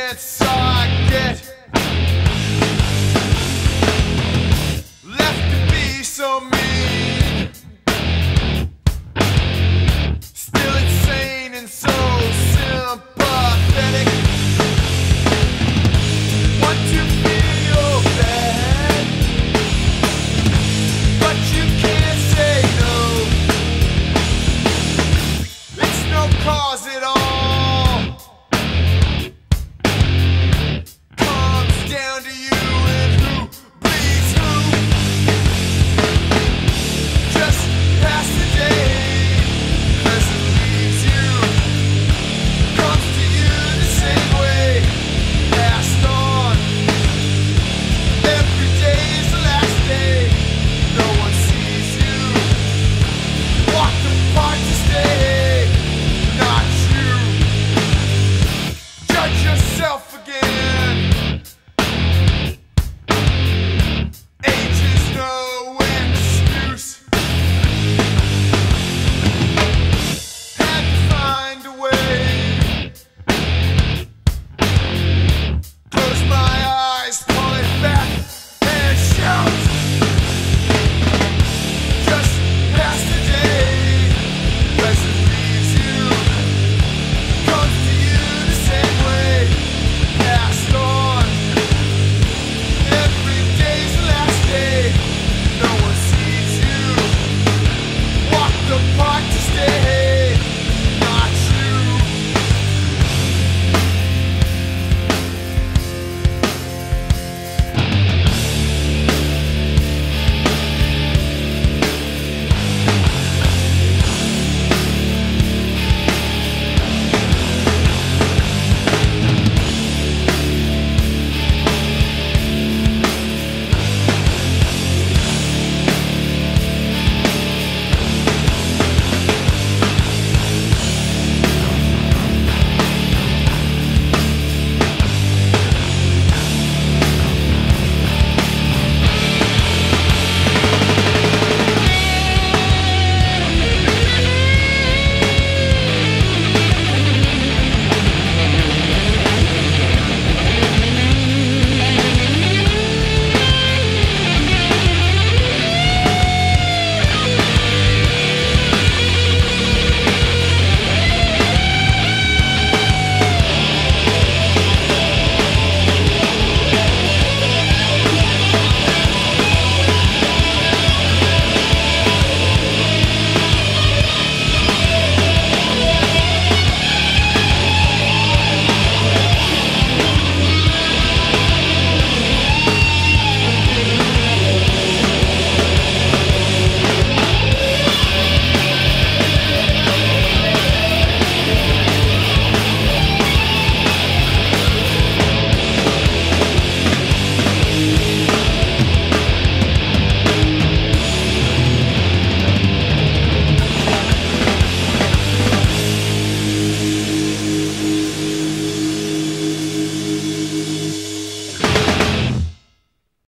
chance I get left to be so mean, still insane and so sympathetic. Want to feel bad, but you can't say no. It's no cause at all. Down to you and who bleeds who. Just pass the day as it leaves you. Comes to you the same way. Passed on. Every day's the last day. No one sees you. Walked apart to stay. Not you. Judge yourself.